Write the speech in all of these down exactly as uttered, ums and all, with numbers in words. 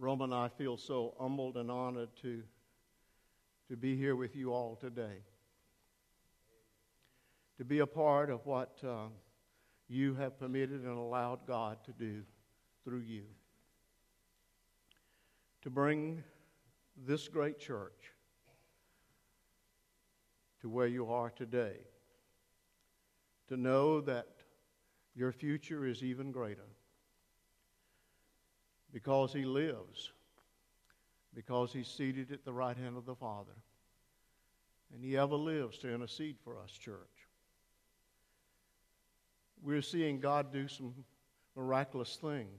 Roma and I feel so humbled and honored to, to be here with you all today. To be a part of what uh, you have permitted and allowed God to do through you. To bring this great church to where you are today. To know that your future is even greater. Because He lives. Because He's seated at the right hand of the Father. And He ever lives to intercede for us, church. We're seeing God do some miraculous things.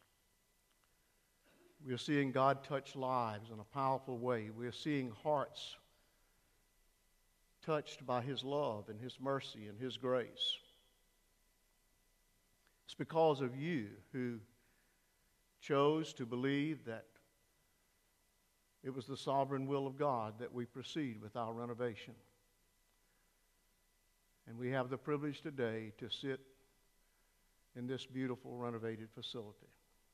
We're seeing God touch lives in a powerful way. We're seeing hearts touched by His love and His mercy and His grace. It's because of you who chose to believe that it was the sovereign will of God that we proceed with our renovation. And we have the privilege today to sit in this beautiful renovated facility.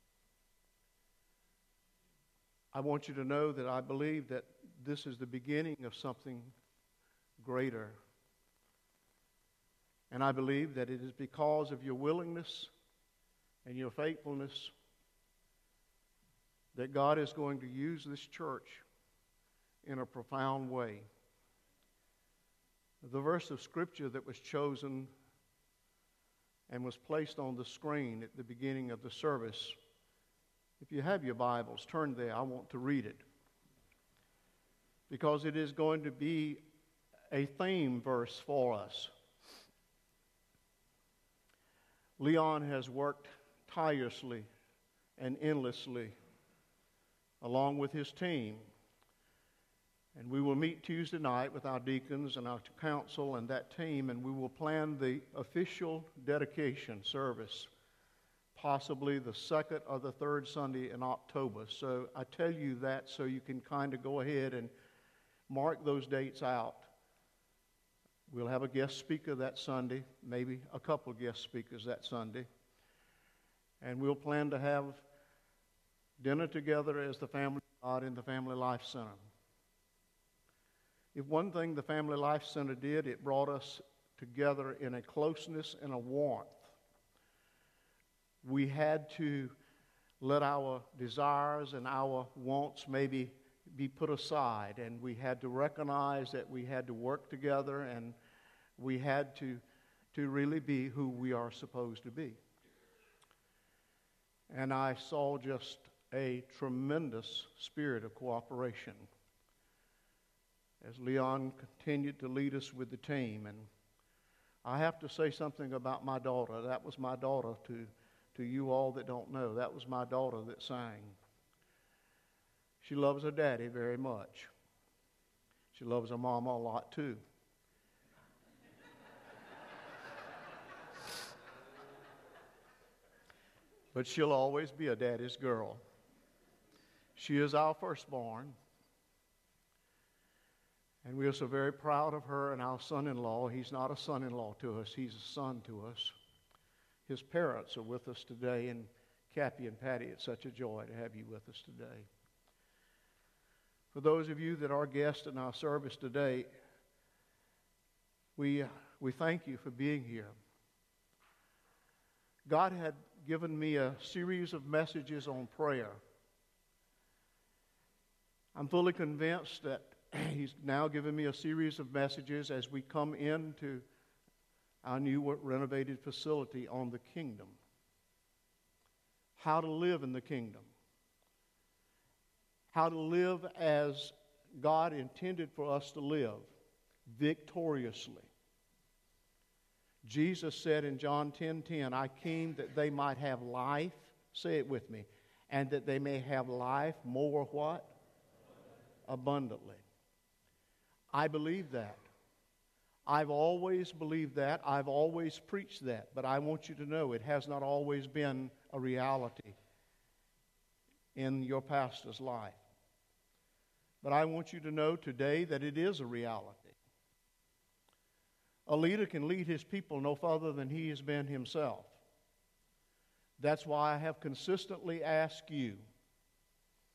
I want you to know that I believe that this is the beginning of something greater. And I believe that it is because of your willingness and your faithfulness that God is going to use this church in a profound way. The verse of Scripture that was chosen and was placed on the screen at the beginning of the service, if you have your Bibles, turn there. I want to read it. Because it is going to be a theme verse for us. Leon has worked tirelessly and endlessly along with his team. And we will meet Tuesday night with our deacons and our council and that team, and we will plan the official dedication service, possibly the second or the third Sunday in October. So I tell you that so you can kind of go ahead and mark those dates out. We'll have a guest speaker that Sunday, maybe a couple of guest speakers that Sunday. And we'll plan to have dinner together as the family of God in the Family Life Center. If one thing the Family Life Center did, it brought us together in a closeness and a warmth. We had to let our desires and our wants maybe be put aside, and we had to recognize that we had to work together, and we had to, to really be who we are supposed to be. And I saw just a tremendous spirit of cooperation as Leon continued to lead us with the team. And I have to say something about my daughter. That was my daughter to, to you all that don't know. That was my daughter that sang. She loves her daddy very much. She loves her mama a lot too. But she'll always be a daddy's girl. She is our firstborn. And we are so very proud of her and our son-in-law. He's not a son-in-law to us. He's a son to us. His parents are with us today. And Cappy and Patty, it's such a joy to have you with us today. For those of you that are guests in our service today, we, we thank you for being here. God had given me a series of messages on prayer. I'm fully convinced that He's now given me a series of messages as we come into our new renovated facility on the kingdom. How to live in the kingdom. How to live as God intended for us to live, victoriously. Jesus said in John ten ten, I came that they might have life, say it with me, and that they may have life more what? Abundantly. I believe that. I've always believed that. I've always preached that. But I want you to know it has not always been a reality in your pastor's life. But I want you to know today that it is a reality. A leader can lead his people no further than he has been himself. That's why I have consistently asked you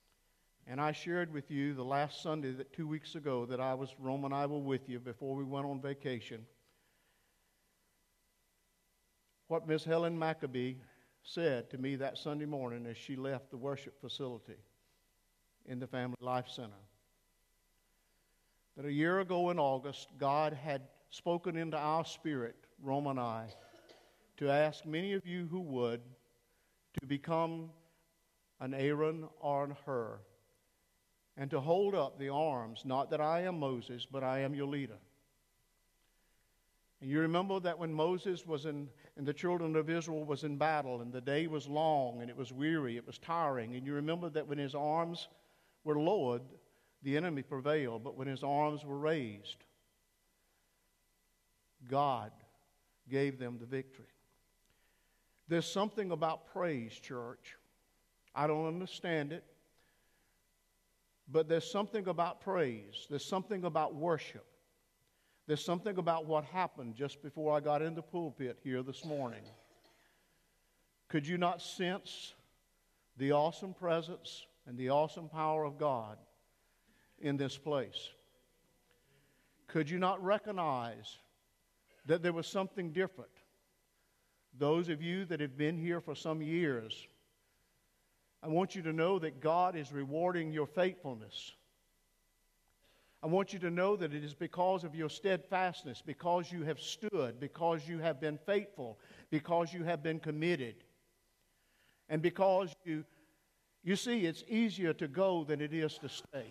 And I shared with you the last Sunday, that two weeks ago, that I was, Rome and I were with you before we went on vacation. What Miss Helen Maccabee said to me that Sunday morning as she left the worship facility in the Family Life Center. That a year ago in August, God had spoken into our spirit, Rome and I, to ask many of you who would to become an Aaron or an Hur, and to hold up the arms, not that I am Moses, but I am your leader. And you remember that when Moses was in, and the children of Israel was in battle, and the day was long, and it was weary, it was tiring, and you remember that when his arms were lowered, the enemy prevailed, but when his arms were raised, God gave them the victory. There's something about praise, church. I don't understand it, but there's something about praise. There's something about worship. There's something about what happened just before I got in the pulpit here this morning. Could you not sense the awesome presence and the awesome power of God in this place? Could you not recognize that there was something different? Those of you that have been here for some years, I want you to know that God is rewarding your faithfulness. I want you to know that it is because of your steadfastness, because you have stood, because you have been faithful, because you have been committed, and because you, you see, it's easier to go than it is to stay.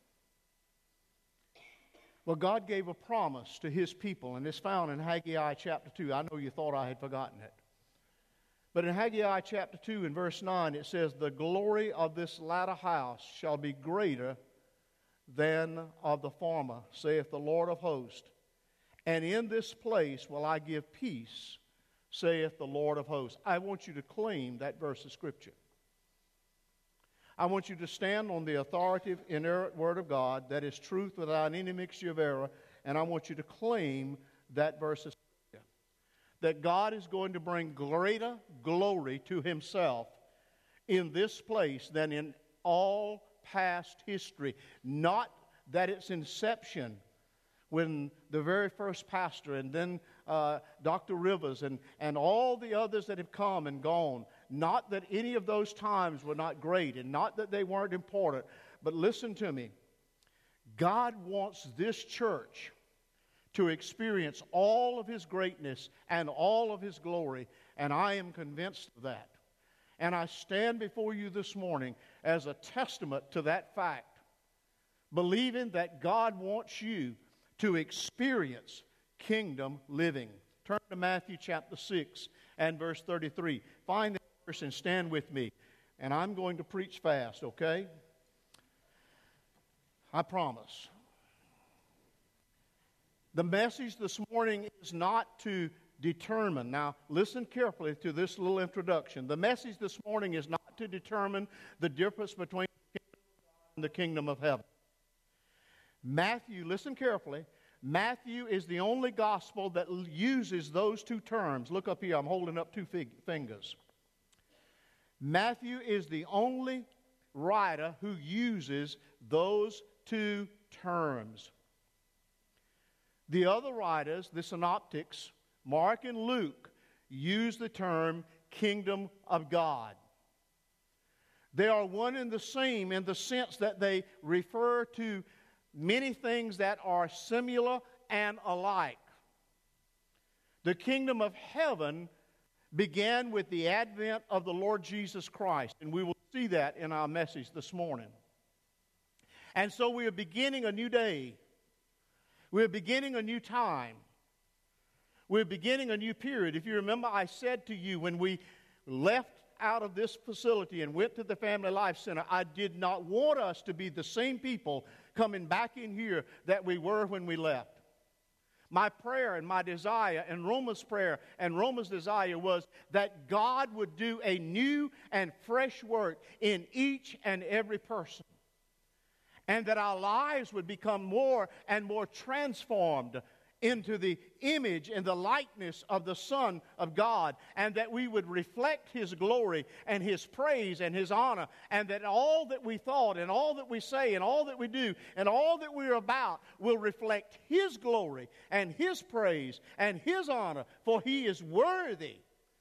Well, God gave a promise to His people, and it's found in Haggai chapter two. I know you thought I had forgotten it. But in Haggai chapter two and verse nine, it says, "The glory of this latter house shall be greater than of the former, saith the Lord of hosts. And in this place will I give peace, saith the Lord of hosts." I want you to claim that verse of Scripture. I want you to stand on the authoritative, inerrant Word of God that is truth without any mixture of error, and I want you to claim that verse of Scripture. That God is going to bring greater glory to Himself in this place than in all past history. Not that its inception, when the very first pastor and then uh, Doctor Rivers and, and all the others that have come and gone, not that any of those times were not great and not that they weren't important, but listen to me. God wants this church to experience all of His greatness and all of His glory, and I am convinced of that. And I stand before you this morning as a testament to that fact, believing that God wants you to experience kingdom living. Turn to Matthew chapter six and verse thirty-three. Find that verse and stand with me. And I'm going to preach fast, okay? I promise. The message this morning is not to determine. Now, listen carefully to this little introduction. The message this morning is not to determine the difference between the kingdom of God and the kingdom of heaven. Matthew, listen carefully, Matthew is the only gospel that uses those two terms. Look up here, I'm holding up two fig- fingers. Matthew is the only writer who uses those two terms. The other writers, the synoptics, Mark and Luke, use the term kingdom of God. They are one and the same in the sense that they refer to many things that are similar and alike. The kingdom of heaven began with the advent of the Lord Jesus Christ, and we will see that in our message this morning. And so we are beginning a new day. We're beginning a new time. We're beginning a new period. If you remember, I said to you when we left out of this facility and went to the Family Life Center, I did not want us to be the same people coming back in here that we were when we left. My prayer and my desire and Roma's prayer and Roma's desire was that God would do a new and fresh work in each and every person. And that our lives would become more and more transformed into the image and the likeness of the Son of God, and that we would reflect His glory and His praise and His honor, and that all that we thought and all that we say and all that we do and all that we're about will reflect His glory and His praise and His honor, for He is worthy.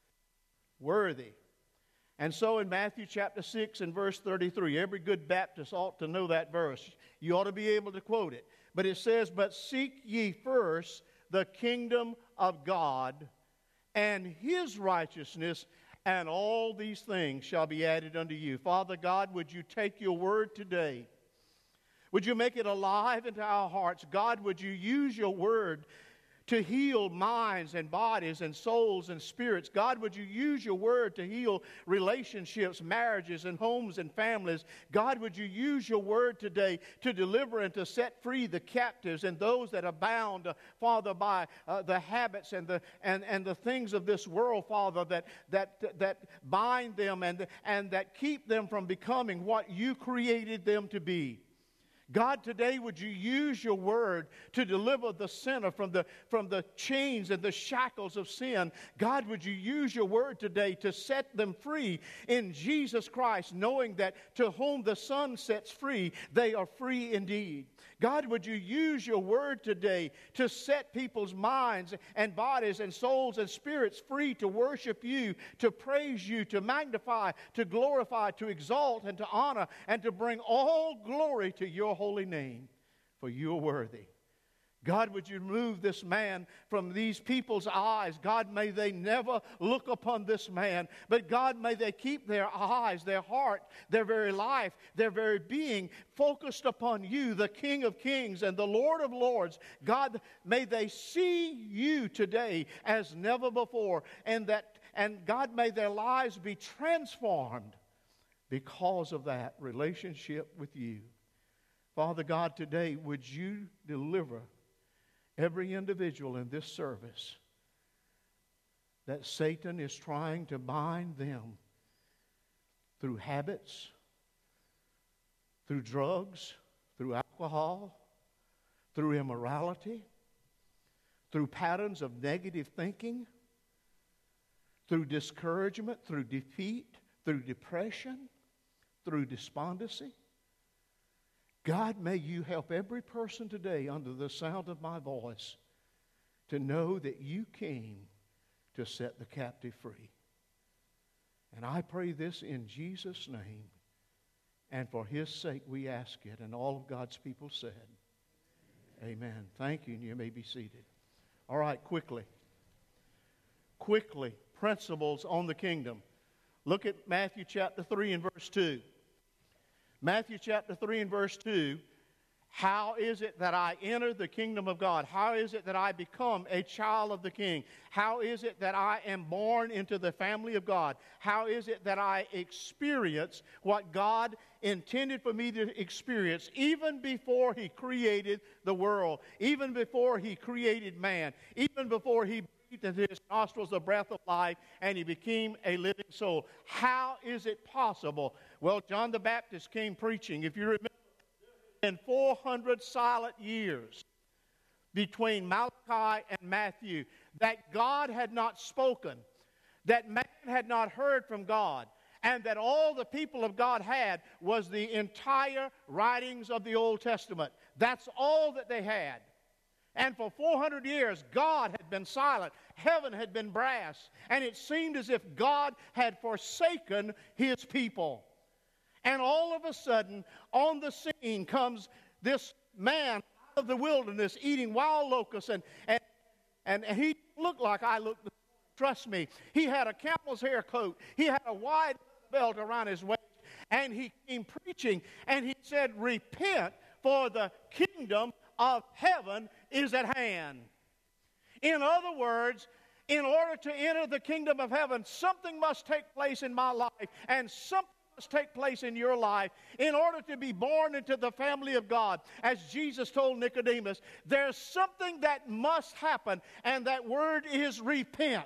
Worthy. And so in Matthew chapter six and verse thirty-three, every good Baptist ought to know that verse. You ought to be able to quote it. But it says, "But seek ye first the kingdom of God and His righteousness, and all these things shall be added unto you." Father God, would you take your word today? Would you make it alive into our hearts? God, would you use your word to heal minds and bodies and souls and spirits? God, would you use your word to heal relationships, marriages, and homes and families? God, would you use your word today to deliver and to set free the captives and those that are bound, uh, Father, by uh, the habits and the and, and the things of this world, Father, that that that bind them and and that keep them from becoming what you created them to be. God, today would you use your word to deliver the sinner from the, from the chains and the shackles of sin? God, would you use your word today to set them free in Jesus Christ, knowing that to whom the Son sets free, they are free indeed. God, would you use your word today to set people's minds and bodies and souls and spirits free to worship you, to praise you, to magnify, to glorify, to exalt, and to honor, and to bring all glory to your holy name, for you are worthy. God, would you remove this man from these people's eyes? God, may they never look upon this man, but God, may they keep their eyes, their heart, their very life, their very being focused upon you, the King of Kings and the Lord of Lords. God, may they see you today as never before, and that, and God, may their lives be transformed because of that relationship with you. Father God, today would you deliver every individual in this service that Satan is trying to bind them through habits, through drugs, through alcohol, through immorality, through patterns of negative thinking, through discouragement, through defeat, through depression, through despondency. God, may you help every person today under the sound of my voice to know that you came to set the captive free. And I pray this in Jesus' name, and for His sake we ask it, and all of God's people said, amen. Thank you, and you may be seated. All right, quickly. Quickly, principles on the kingdom. Look at Matthew chapter three and verse two. Matthew chapter three and verse two, how is it that I enter the kingdom of God? How is it that I become a child of the King? How is it that I am born into the family of God? How is it that I experience what God intended for me to experience even before He created the world, even before He created man, even before He into His nostrils the breath of life, and he became a living soul? How is it possible? Well, John the Baptist came preaching. If you remember, in four hundred silent years between Malachi and Matthew, that God had not spoken, that man had not heard from God, and that all the people of God had was the entire writings of the Old Testament. That's all that they had. And for four hundred years, God had been silent. Heaven had been brass. And it seemed as if God had forsaken His people. And all of a sudden, on the scene comes this man out of the wilderness eating wild locusts. And, and, and he looked like I looked. Trust me. He had a camel's hair coat. He had a wide belt around his waist. And he came preaching. And he said, repent, for the kingdom of heaven is at hand. In other words, in order to enter the kingdom of heaven, something must take place in my life, and something must take place in your life in order to be born into the family of God. As Jesus told Nicodemus, there's something that must happen, and that word is repent.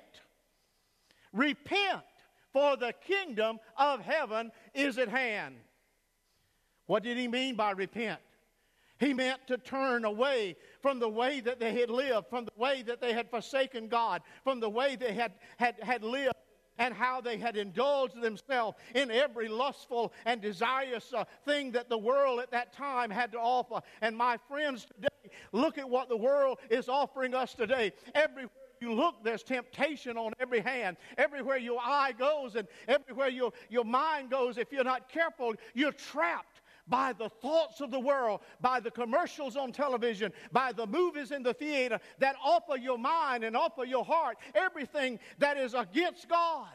Repent, for the kingdom of heaven is at hand. What did he mean by repent? He meant to turn away from the way that they had lived, from the way that they had forsaken God, from the way they had, had, had lived, and how they had indulged themselves in every lustful and desirous uh, thing that the world at that time had to offer. And my friends, today, look at what the world is offering us today. Everywhere you look, there's temptation on every hand. Everywhere your eye goes and everywhere your, your mind goes, if you're not careful, you're trapped by the thoughts of the world, by the commercials on television, by the movies in the theater that offer your mind and offer your heart everything that is against God.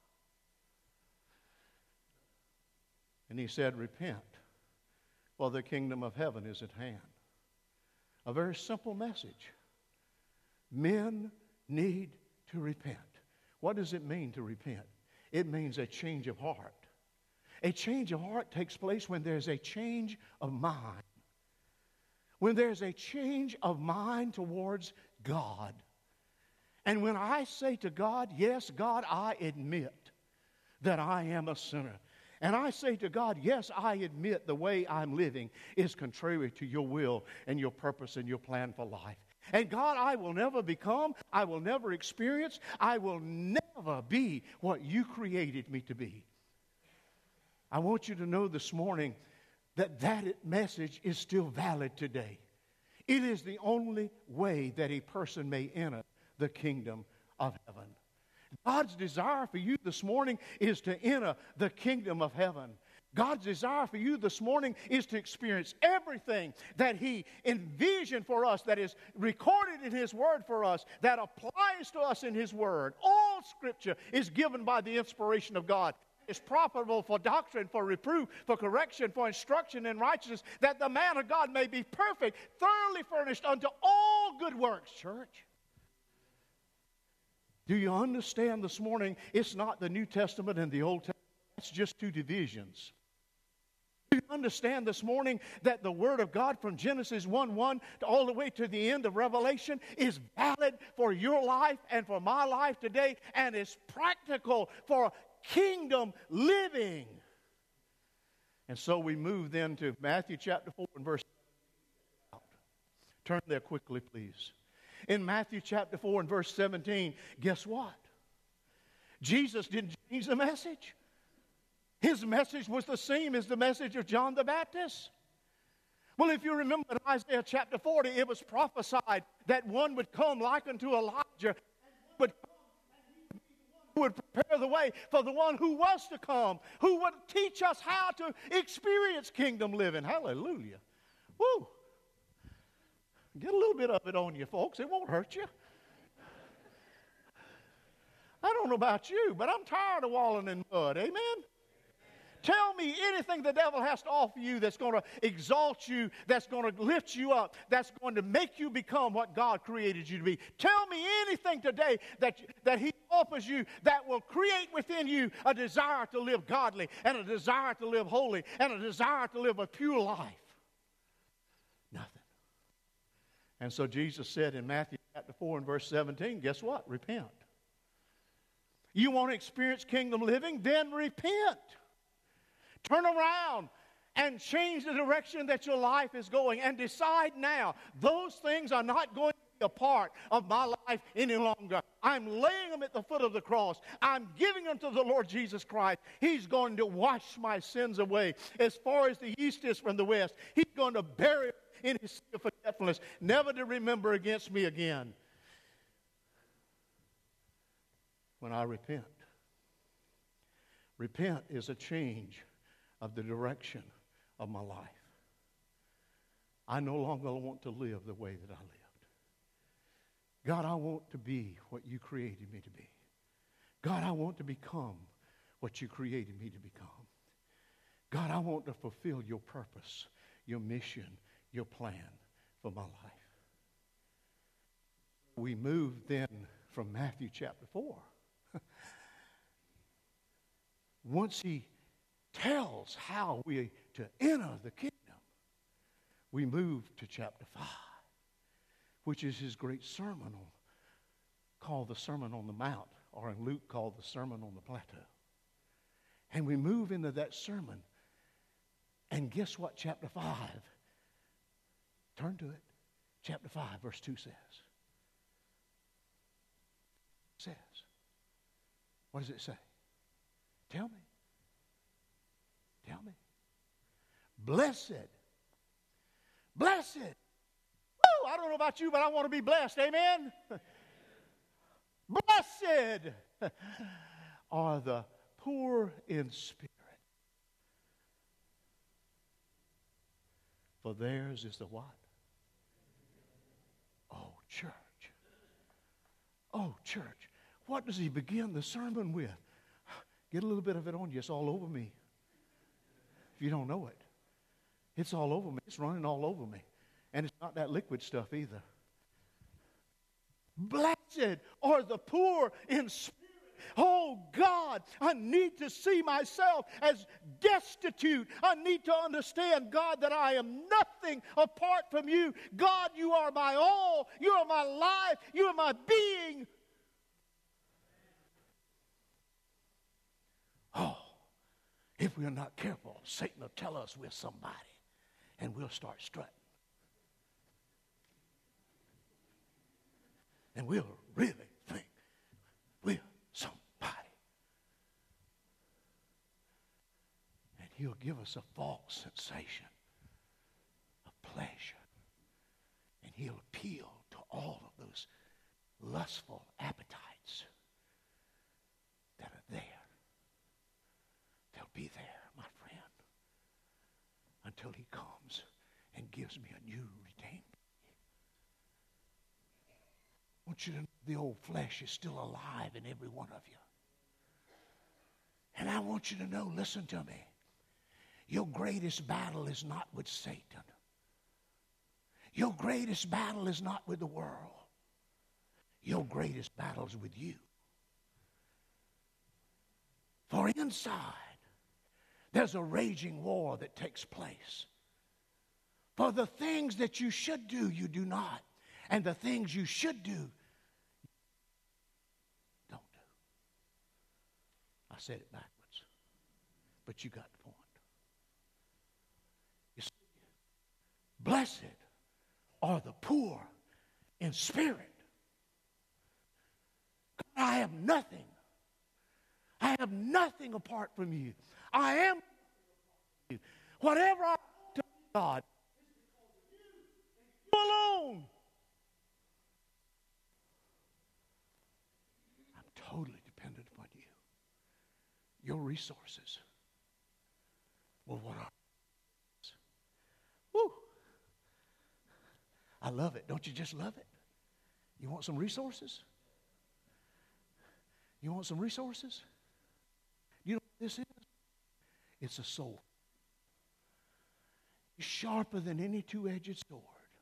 And he said, repent, for the kingdom of heaven is at hand. A very simple message. Men need to repent. What does it mean to repent? It means a change of heart. A change of heart takes place when there's a change of mind. When there's a change of mind towards God. And when I say to God, yes, God, I admit that I am a sinner. And I say to God, yes, I admit the way I'm living is contrary to your will and your purpose and your plan for life. And God, I will never become, I will never experience, I will never be what you created me to be. I want you to know this morning that that message is still valid today. It is the only way that a person may enter the kingdom of heaven. God's desire for you this morning is to enter the kingdom of heaven. God's desire for you this morning is to experience everything that He envisioned for us, that is recorded in His Word for us, that applies to us in His Word. All Scripture is given by the inspiration of God. It's profitable for doctrine, for reproof, for correction, for instruction in righteousness, that the man of God may be perfect, thoroughly furnished unto all good works. Church, do you understand this morning? It's not the New Testament and the Old Testament. It's just two divisions. Do you understand this morning that the Word of God from Genesis one one to all the way to the end of Revelation is valid for your life and for my life today, and is practical for kingdom living? And so we move then to Matthew chapter four and verse. Turn there quickly, please. In Matthew chapter four and verse seventeen, guess what? Jesus didn't change the message. His message was the same as the message of John the Baptist. Well, if you remember in Isaiah chapter forty, it was prophesied that one would come like unto Elijah, would come who would prepare the way for the one who was to come, who would teach us how to experience kingdom living. Hallelujah. Woo. Get a little bit of it on you, folks. It won't hurt you. I don't know about you, but I'm tired of wallowing in mud. Amen? Tell me anything the devil has to offer you that's going to exalt you, that's going to lift you up, that's going to make you become what God created you to be. Tell me anything today that, that he offers you that will create within you a desire to live godly and a desire to live holy and a desire to live a pure life. Nothing. And so Jesus said in Matthew chapter four and verse seventeen, guess what? Repent. You want to experience kingdom living? Then repent. Turn around and change the direction that your life is going, and decide now, those things are not going to be a part of my life any longer. I'm laying them at the foot of the cross. I'm giving them to the Lord Jesus Christ. He's going to wash my sins away as far as the east is from the west. He's going to bury them in His sea of forgetfulness, never to remember against me again. When I repent. Repent is a change of the direction of my life. I no longer want to live the way that I lived. God, I want to be what you created me to be. God, I want to become what you created me to become. God, I want to fulfill your purpose, your mission, your plan for my life. We move then from Matthew chapter four. Once he tells how we to enter the kingdom, we move to chapter five, which is his great sermon on, called the Sermon on the Mount, or in Luke called the Sermon on the Plateau. And we move into that sermon, and guess what chapter five Turn to it. Chapter five, verse two says. It says. What does it say? Tell me. Tell me. Blessed. Blessed. Woo! I don't know about you, but I want to be blessed. Amen? Blessed are the poor in spirit, for theirs is the what? Oh, church. Oh, church. What does he begin the sermon with? Get a little bit of it on you. It's all over me. If you don't know it, it's all over me. It's running all over me. And it's not that liquid stuff either. Blessed are the poor in spirit. Oh God, I need to see myself as destitute. I need to understand, God, that I am nothing apart from you. God, you are my all. You are my life. You are my being. Oh, if we're not careful, Satan will tell us we're somebody, and we'll start strutting. And we'll really think we're somebody. And he'll give us a false sensation of pleasure. And he'll appeal to all of those lustful appetites that are there. They'll be there, my friend, until he comes and gives me a new redeemed. I want you to know the old flesh is still alive in every one of you. And I want you to know, listen to me, your greatest battle is not with Satan. Your greatest battle is not with the world. Your greatest battle is with you. For inside, there's a raging war that takes place. For the things that you should do, you do not. And the things you should do, don't do. I said it backwards. But you got the point. You see, blessed are the poor in spirit. I have nothing. I have nothing apart from you. I am you. Whatever I do to God, you alone. I'm totally dependent upon you. Your resources. Well, what are Woo! I love it. Don't you just love it? You want some resources? You want some resources? You know what this is? It's a sword. It's sharper than any two-edged sword.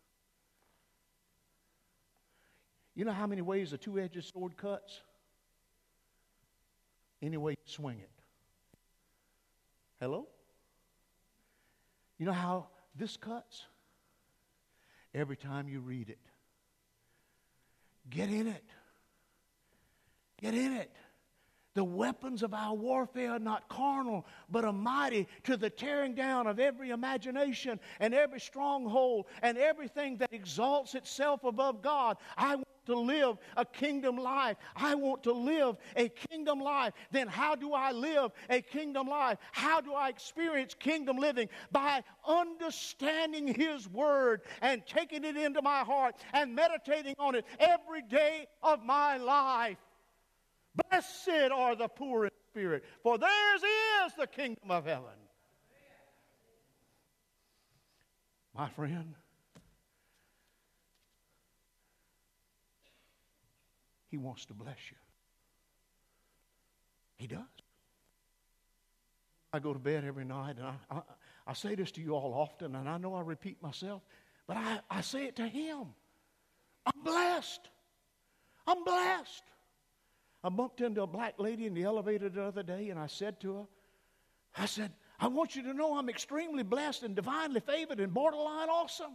You know how many ways a two-edged sword cuts? Any way you swing it. Hello? You know how this cuts? Every time you read it. Get in it. Get in it. The weapons of our warfare are not carnal, but are mighty to the tearing down of every imagination and every stronghold and everything that exalts itself above God. I want to live a kingdom life. I want to live a kingdom life. Then how do I live a kingdom life? How do I experience kingdom living? By understanding His Word and taking it into my heart and meditating on it every day of my life. Blessed are the poor in spirit, for theirs is the kingdom of heaven. My friend, He wants to bless you. He does. I go to bed every night, and I, I, I say this to you all often, and I know I repeat myself, but I, I say it to Him. I'm blessed. I'm blessed. I bumped into a black lady in the elevator the other day, and I said to her, I said, I want you to know I'm extremely blessed and divinely favored and borderline awesome.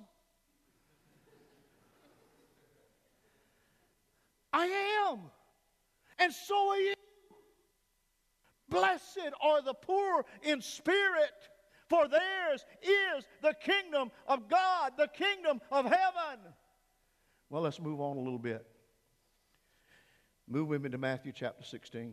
I am. And so are you. Blessed are the poor in spirit, For theirs is the kingdom of God, the kingdom of heaven. Well, let's move on a little bit. Move with me to Matthew chapter sixteen.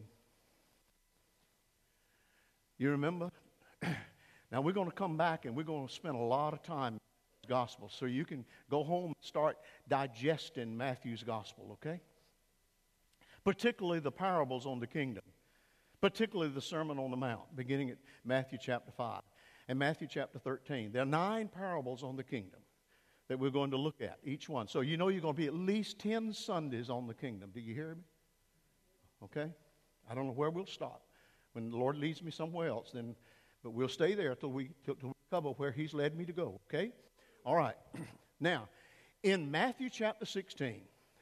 You remember? Now we're going to come back and we're going to spend a lot of time in the gospel. So you can go home and start digesting Matthew's gospel, okay? Particularly the parables on the kingdom. Particularly the Sermon on the Mount, beginning at Matthew chapter five and Matthew chapter thirteen. There are nine parables on the kingdom that we're going to look at, each one. So you know you're going to be at least ten Sundays on the kingdom. Do you hear me? Okay? I don't know where we'll stop. When the Lord leads me somewhere else, then, but we'll stay there till we, till, till we cover where He's led me to go, okay? All right. Now, in Matthew chapter sixteen,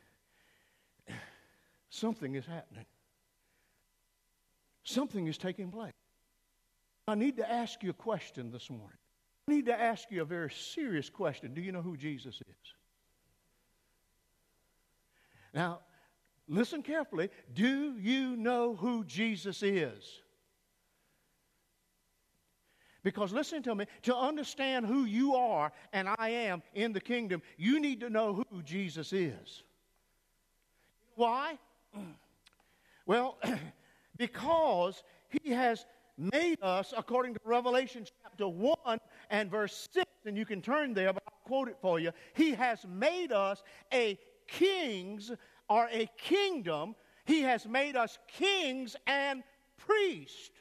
something is happening. Something is taking place. I need to ask you a question this morning. I need to ask you a very serious question. Do you know who Jesus is? Now, listen carefully. Do you know who Jesus is? Because listen to me, to understand who you are and I am in the kingdom, you need to know who Jesus is. Why? Well, because He has made us, according to Revelation chapter one and verse six, and you can turn there, but I'll quote it for you. He has made us a kings or a kingdom. He has made us kings and priests.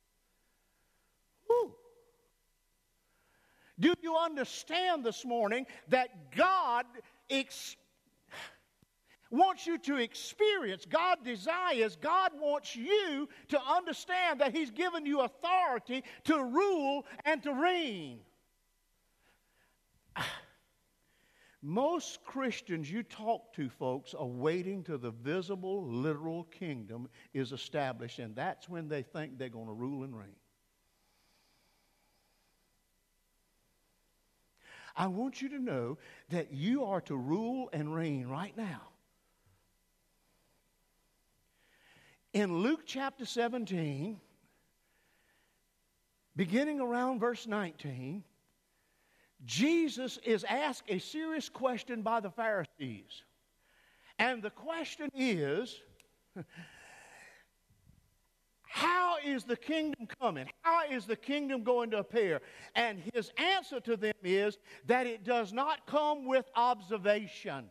Whew. Do you understand this morning that God ex- wants you to experience, God desires, God wants you to understand that He's given you authority to rule and to reign? Most Christians you talk to, folks, are waiting till the visible, literal kingdom is established, and that's when they think they're going to rule and reign. I want you to know that you are to rule and reign right now. In Luke chapter seventeen, beginning around verse nineteen, Jesus is asked a serious question by the Pharisees. And the question is, how is the kingdom coming? How is the kingdom going to appear? And his answer to them is that it does not come with observation.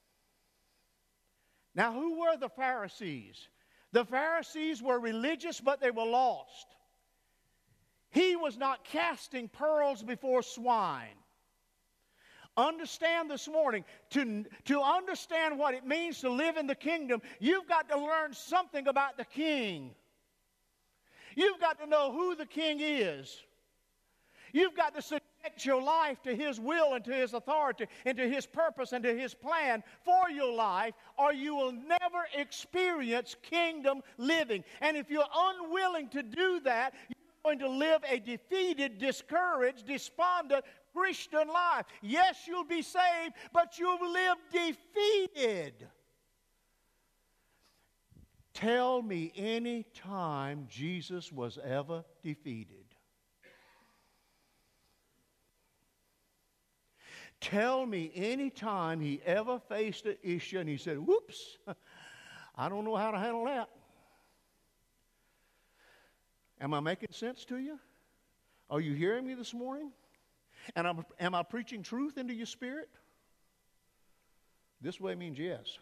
Now, who were the Pharisees? The Pharisees were religious, but they were lost. He was not casting pearls before swine. Understand this morning, to, to understand what it means to live in the kingdom, you've got to learn something about the king. You've got to know who the king is. You've got to subject your life to His will and to His authority and to His purpose and to His plan for your life, or you will never experience kingdom living. And if you're unwilling to do that, you're going to live a defeated, discouraged, despondent Christian life. Yes, you'll be saved, but you'll live defeated. Tell me any time Jesus was ever defeated. Tell me any time He ever faced an issue and He said, whoops, I don't know how to handle that. Am I making sense to you? Are you hearing me this morning? And I'm, am I preaching truth into your spirit? This way means yes.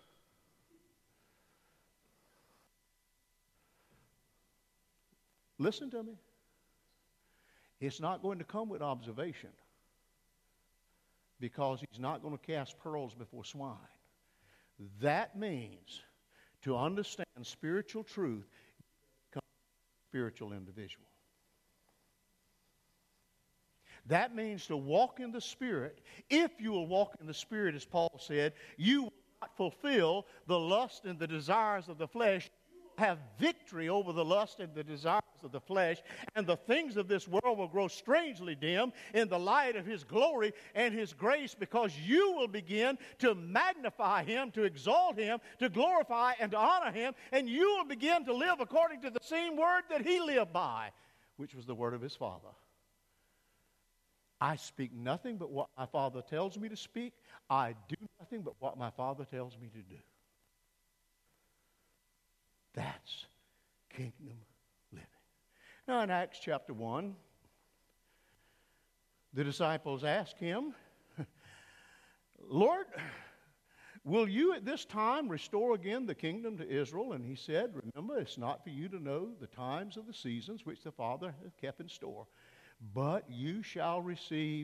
Listen to me. It's not going to come with observation, because He's not going to cast pearls before swine. That means to understand spiritual truth, become a spiritual individual. That means to walk in the Spirit. If you will walk in the Spirit, as Paul said, you will not fulfill the lust and the desires of the flesh. Have victory over the lust and the desires of the flesh, and the things of this world will grow strangely dim in the light of His glory and His grace, because you will begin to magnify Him, to exalt Him, to glorify and to honor Him, and you will begin to live according to the same word that He lived by, which was the word of His Father. I speak nothing but what my Father tells me to speak. I do nothing but what my Father tells me to do. That's kingdom living. Now in Acts chapter one, the disciples asked him, Lord, will you at this time restore again the kingdom to Israel? And he said, remember, it's not for you to know the times of the seasons which the Father hath kept in store, but you shall receive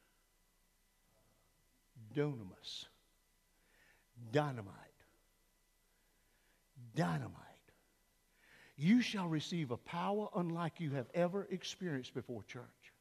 dunamis, dynamite, dynamite. You shall receive a power unlike you have ever experienced before, church.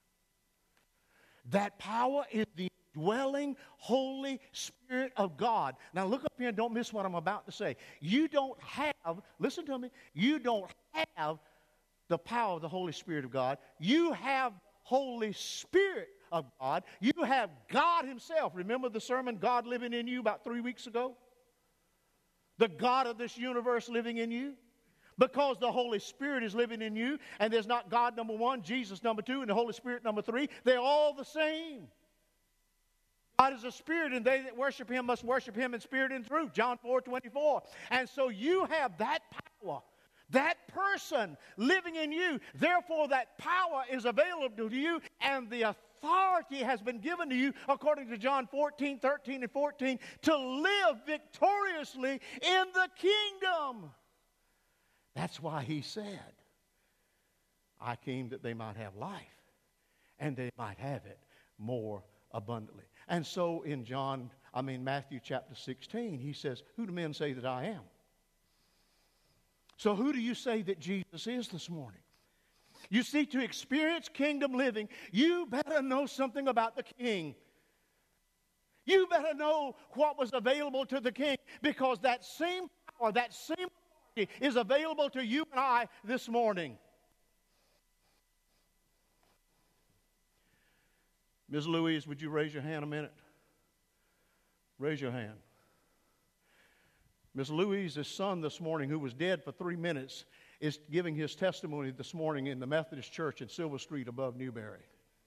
That power is the dwelling Holy Spirit of God. Now look up here and don't miss what I'm about to say. You don't have, listen to me, you don't have the power of the Holy Spirit of God. You have Holy Spirit of God. You have God Himself. Remember the sermon, God living in you, about three weeks ago? The God of this universe living in you. Because the Holy Spirit is living in you, and there's not God number one, Jesus number two, and the Holy Spirit number three. They're all the same. God is a spirit, and they that worship Him must worship Him in spirit and truth. John four twenty-four. And so you have that power, that person living in you. Therefore, that power is available to you, and the authority has been given to you, according to John fourteen, thirteen, and fourteen, to live victoriously in the kingdom. That's why He said, I came that they might have life, and they might have it more abundantly. And so in John, I mean Matthew chapter sixteen, He says, who do men say that I am? So who do you say that Jesus is this morning? You see, to experience kingdom living, you better know something about the King. You better know what was available to the King, because that same power, that same authority is available to you and I this morning. Miz Louise, would you raise your hand a minute? Raise your hand. Miz Louise's son this morning, who was dead for three minutes, is giving his testimony this morning in the Methodist Church in Silver Street above Newberry.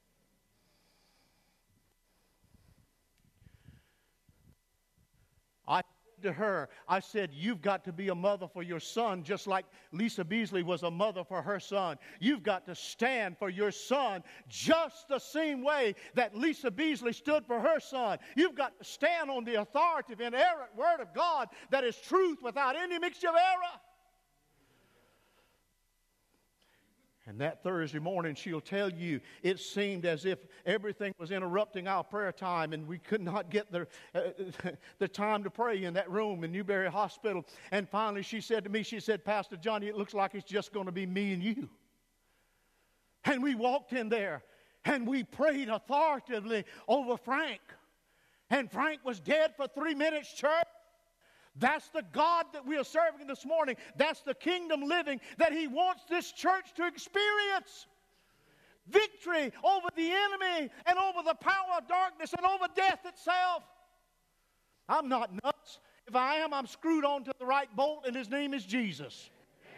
I to her, I said, you've got to be a mother for your son, just like Lisa Beasley was a mother for her son. You've got to stand for your son just the same way that Lisa Beasley stood for her son. You've got to stand on the authoritative, inerrant Word of God that is truth without any mixture of error. And that Thursday morning, she'll tell you, it seemed as if everything was interrupting our prayer time, and we could not get the, uh, the time to pray in that room in Newberry Hospital. And finally, she said to me, she said, Pastor Johnny, it looks like it's just going to be me and you. And we walked in there, and we prayed authoritatively over Frank. And Frank was dead for three minutes, church. That's the God that we are serving this morning. That's the kingdom living that He wants this church to experience. Victory over the enemy and over the power of darkness and over death itself. I'm not nuts. If I am, I'm screwed on to the right bolt, and His name is Jesus.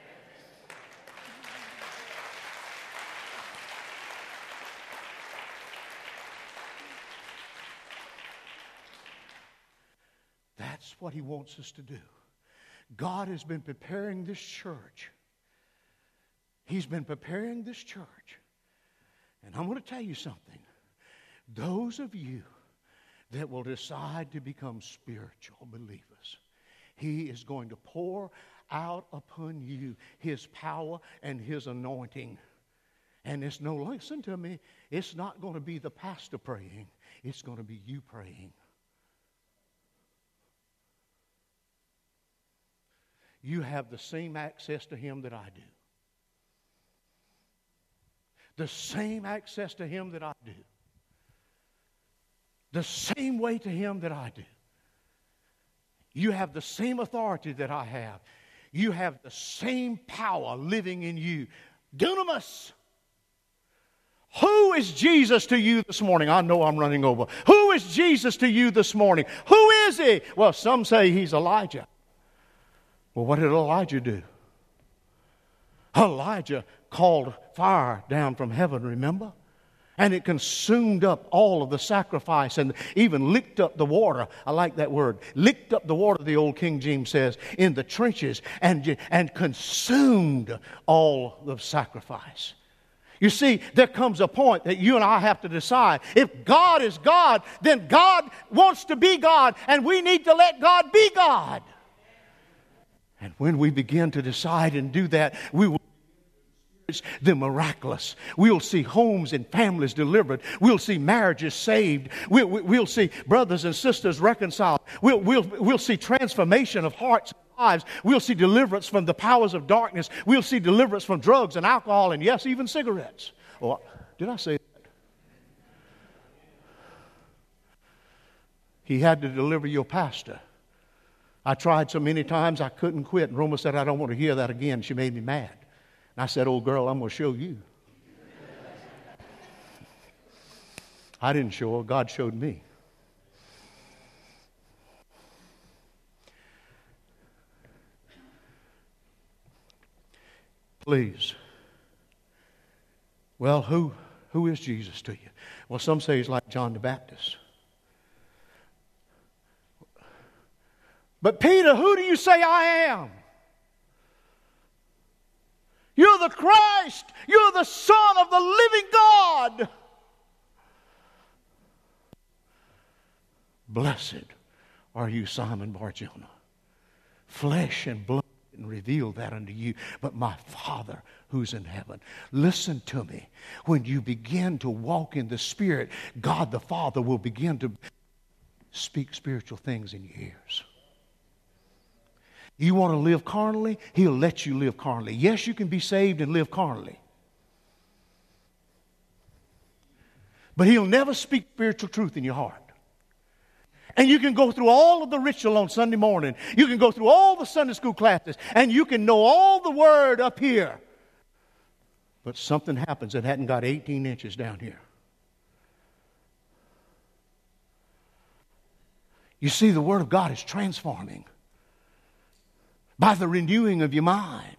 That's what He wants us to do. God has been preparing this church. He's been preparing this church. And I'm going to tell you something. Those of you that will decide to become spiritual believers, He is going to pour out upon you His power and His anointing. And it's no, listen to me, it's not going to be the pastor praying. It's going to be you praying. You have the same access to Him that I do. The same access to Him that I do. The same way to Him that I do. You have the same authority that I have. You have the same power living in you. Dunamis. Who is Jesus to you this morning? I know I'm running over. Who is Jesus to you this morning? Who is He? Well, some say He's Elijah. Well, what did Elijah do? Elijah called fire down from heaven, remember? And it consumed up all of the sacrifice and even licked up the water. I like that word. Licked up the water, the old King James says, in the trenches and, and consumed all the sacrifice. You see, there comes a point that you and I have to decide. If God is God, then God wants to be God, and we need to let God be God. And when we begin to decide and do that, we will the miraculous. We'll see homes and families delivered. We'll see marriages saved. We'll, we'll see brothers and sisters reconciled. We'll, we'll, we'll see transformation of hearts and lives. We'll see deliverance from the powers of darkness. We'll see deliverance from drugs and alcohol and, yes, even cigarettes. Oh, did I say that? He had to deliver your pastor. I tried so many times I couldn't quit. And Roma said, I don't want to hear that again. She made me mad. I said, old girl, I'm going to show you. I didn't show her. God showed me. Please. Well, who, who is Jesus to you? Well, some say he's like John the Baptist. But Peter, who do you say I am? You're the Christ. You're the Son of the living God. Blessed are you, Simon Bar-Jonah. Flesh and blood didn't reveal that unto you, but my Father who's in heaven. Listen to me. When you begin to walk in the Spirit, God the Father will begin to speak spiritual things in your ears. You want to live carnally? He'll let you live carnally. Yes, you can be saved and live carnally. But he'll never speak spiritual truth in your heart. And you can go through all of the ritual on Sunday morning. You can go through all the Sunday school classes. And you can know all the word up here. But something happens that hadn't got eighteen inches down here. You see, the Word of God is transforming by the renewing of your mind.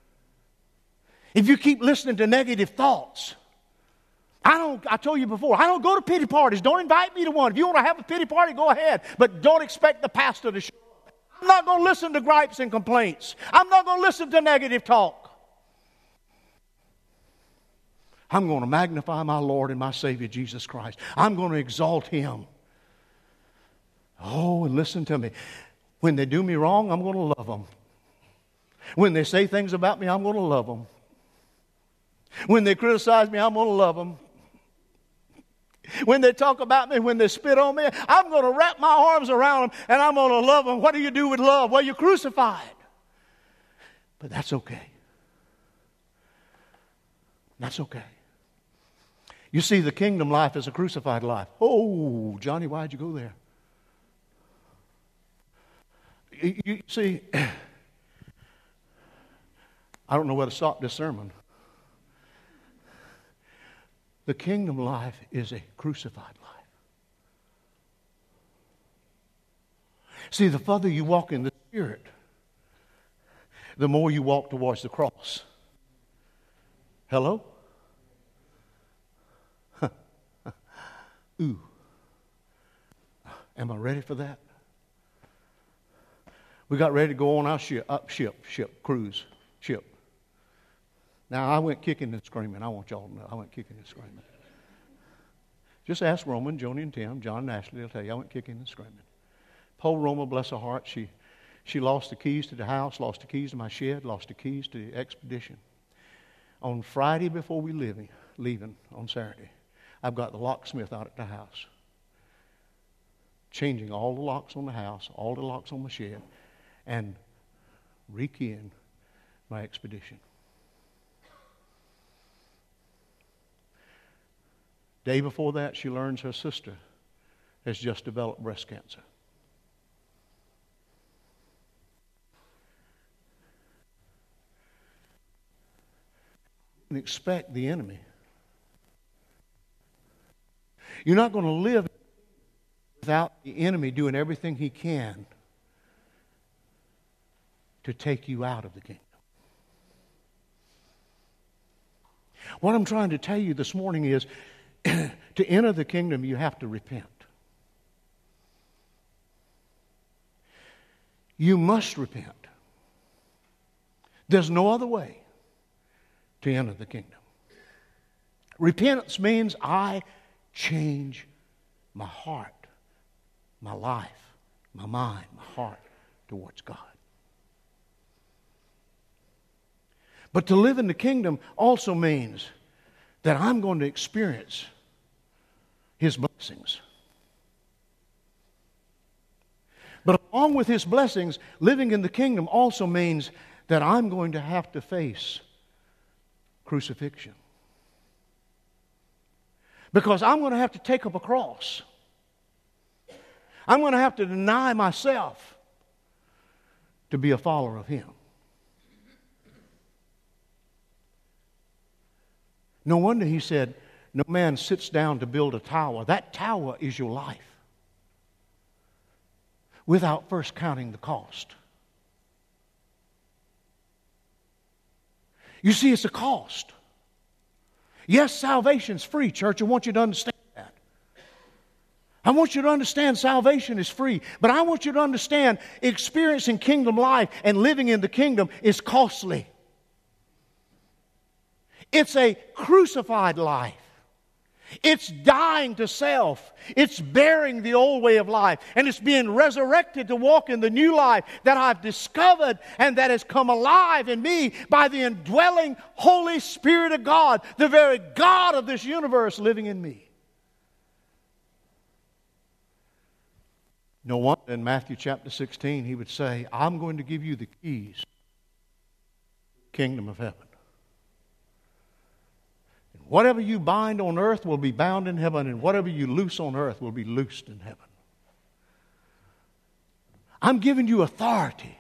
If you keep listening to negative thoughts, I don't, I told you before, I don't go to pity parties. Don't invite me to one. If you want to have a pity party, go ahead. But don't expect the pastor to show up. I'm not going to listen to gripes and complaints. I'm not going to listen to negative talk. I'm going to magnify my Lord and my Savior, Jesus Christ. I'm going to exalt Him. Oh, and listen to me. When they do me wrong, I'm going to love them. When they say things about me, I'm going to love them. When they criticize me, I'm going to love them. When they talk about me, when they spit on me, I'm going to wrap my arms around them and I'm going to love them. What do you do with love? Well, you're crucified. But that's okay. That's okay. You see, the kingdom life is a crucified life. Oh, Johnny, why'd you go there? You, you see, I don't know where to stop this sermon. The kingdom life is a crucified life. See, the further you walk in the Spirit, the more you walk towards the cross. Hello? Ooh. Am I ready for that? We got ready to go on our ship, up ship, ship, cruise, ship. Now, I went kicking and screaming. I want y'all to know. I went kicking and screaming. Just ask Roman, Joni, and Tim, John and Ashley. They'll tell you I went kicking and screaming. Poor Roma, bless her heart, she, she lost the keys to the house, lost the keys to my shed, lost the keys to the expedition. On Friday before we leaving, leaving on Saturday, I've got the locksmith out at the house, changing all the locks on the house, all the locks on the shed, and rekeying my expedition. Day before that, she learns her sister has just developed breast cancer. You can expect the enemy. You're not going to live without the enemy doing everything he can to take you out of the kingdom. What I'm trying to tell you this morning is, to enter the kingdom, you have to repent. You must repent. There's no other way to enter the kingdom. Repentance means I change my heart, my life, my mind, my heart towards God. But to live in the kingdom also means that I'm going to experience His blessings. But along with His blessings, living in the kingdom also means that I'm going to have to face crucifixion. Because I'm going to have to take up a cross. I'm going to have to deny myself to be a follower of Him. No wonder He said, no man sits down to build a tower. That tower is your life. Without first counting the cost. You see, it's a cost. Yes, salvation's free, church. I want you to understand that. I want you to understand salvation is free. But I want you to understand experiencing kingdom life and living in the kingdom is costly. It's a crucified life. It's dying to self. It's bearing the old way of life. And it's being resurrected to walk in the new life that I've discovered and that has come alive in me by the indwelling Holy Spirit of God, the very God of this universe living in me. No wonder in Matthew chapter sixteen He would say, I'm going to give you the keys to the kingdom of heaven. Whatever you bind on earth will be bound in heaven, and whatever you loose on earth will be loosed in heaven. I'm giving you authority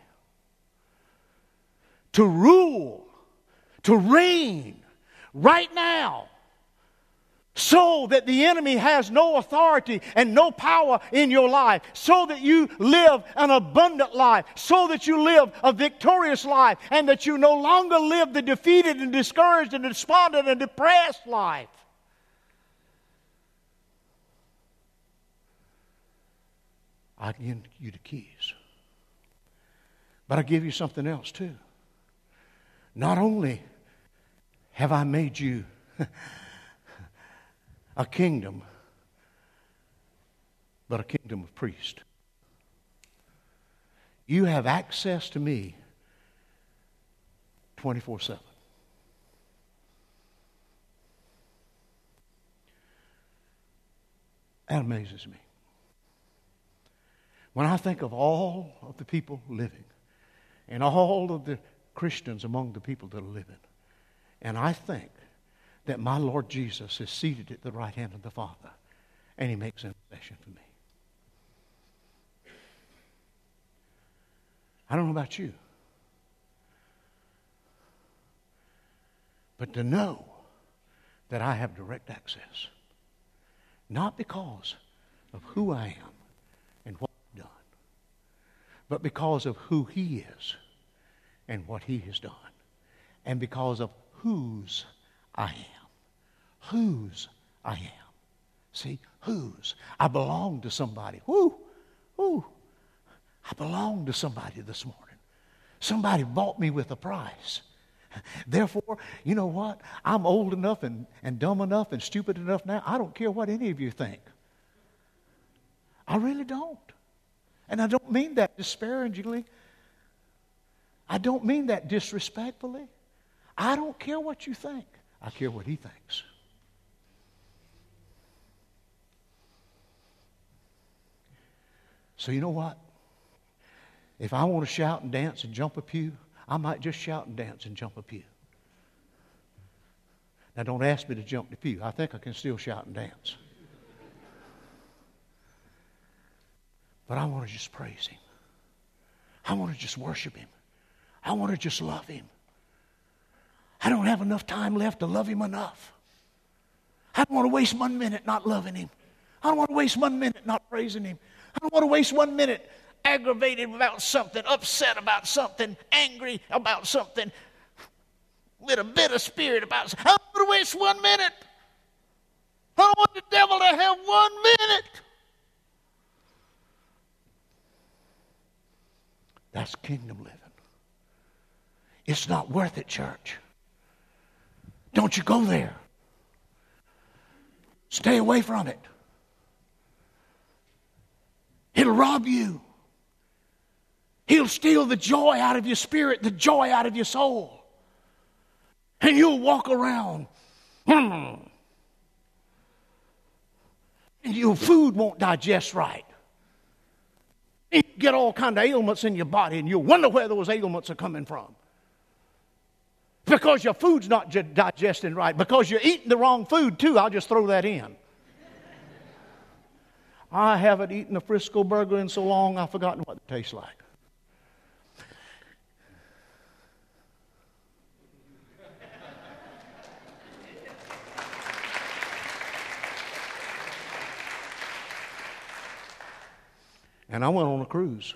to rule, to reign right now, so that the enemy has no authority and no power in your life, so that you live an abundant life, so that you live a victorious life, and that you no longer live the defeated and discouraged and despondent and depressed life. I give you the keys. But I give you something else too. Not only have I made you a kingdom, but a kingdom of priests. You have access to me twenty-four seven. That amazes me. When I think of all of the people living, and all of the Christians among the people that are living, and I think that my Lord Jesus is seated at the right hand of the Father, and He makes intercession for me. I don't know about you, but to know that I have direct access, not because of who I am and what I've done, but because of who He is and what He has done, and because of whose I am. Whose I am. See, whose. I belong to somebody. Woo, woo. I belong to somebody this morning. Somebody bought me with a price. Therefore, you know what? I'm old enough and, and dumb enough and stupid enough now. I don't care what any of you think. I really don't. And I don't mean that disparagingly. I don't mean that disrespectfully. I don't care what you think. I care what He thinks. So you know what? If I want to shout and dance and jump a pew, I might just shout and dance and jump a pew. Now don't ask me to jump the pew. I think I can still shout and dance. But I want to just praise Him. I want to just worship Him. I want to just love Him. I don't have enough time left to love Him enough. I don't want to waste one minute not loving Him. I don't want to waste one minute not praising Him. I don't want to waste one minute aggravated about something, upset about something, angry about something, with a bitter spirit about something. I don't want to waste one minute I don't want the devil to have one minute. That's kingdom living. It's not worth it, church. Don't you go there. Stay away from it. It'll rob you. He'll steal the joy out of your spirit, the joy out of your soul. And you'll walk around. Hmm, and your food won't digest right. You get all kinds of ailments in your body, and you'll wonder where those ailments are coming from. Because your food's not digesting right. Because you're eating the wrong food, too. I'll just throw that in. I haven't eaten a Frisco burger in so long, I've forgotten what it tastes like. And I went on a cruise.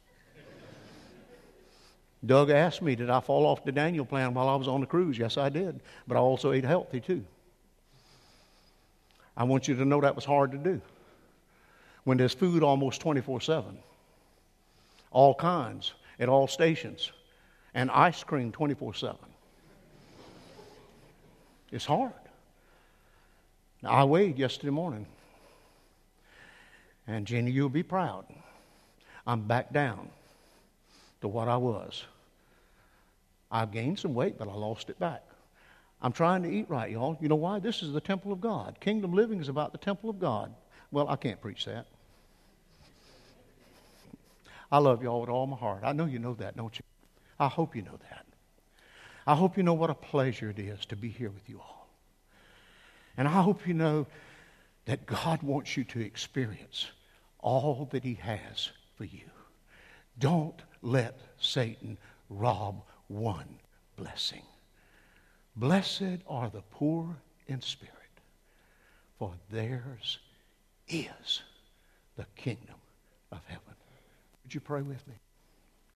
Doug asked me, did I fall off the Daniel plan while I was on the cruise? Yes, I did. But I also ate healthy, too. I want you to know that was hard to do. When there's food almost twenty-four seven. All kinds, at all stations. And ice cream twenty-four seven. It's hard. Now, I weighed yesterday morning. And Jenny, you'll be proud. I'm back down to what I was. I've gained some weight, but I lost it back. I'm trying to eat right, y'all. You know why? This is the temple of God. Kingdom living is about the temple of God. Well, I can't preach that. I love y'all with all my heart. I know you know that, don't you? I hope you know that. I hope you know what a pleasure it is to be here with you all. And I hope you know that God wants you to experience all that He has for you. Don't let Satan rob one blessing. Blessed are the poor in spirit, for theirs is the kingdom of heaven. Would you pray with me?